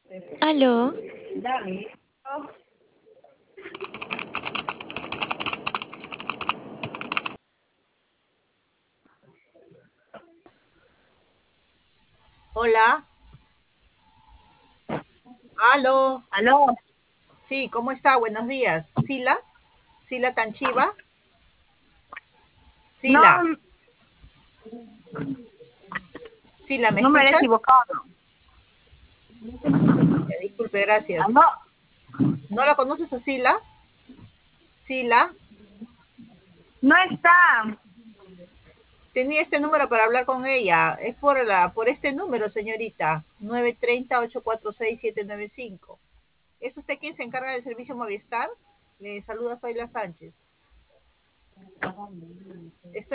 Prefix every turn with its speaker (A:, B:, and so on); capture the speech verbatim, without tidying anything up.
A: Aló,
B: Hola, aló,
C: Aló,
B: sí, ¿cómo está? Buenos días. ¿Sila? ¿Sila Tanchiva? Sila,
C: no,
B: Sila, ¿me
C: número
B: escuchas?
C: equivocado.
B: Ya, disculpe, gracias.
C: Aló,
B: ¿No la conoces a Sila? Sila,
C: no está.
B: tenía este número para hablar con ella. Es por la, por este número, señorita. nueve tres cero, ocho cuatro seis, siete nueve cinco. ¿Es usted quien se encarga del servicio Movistar? Le saluda Zoila Sánchez. Estoy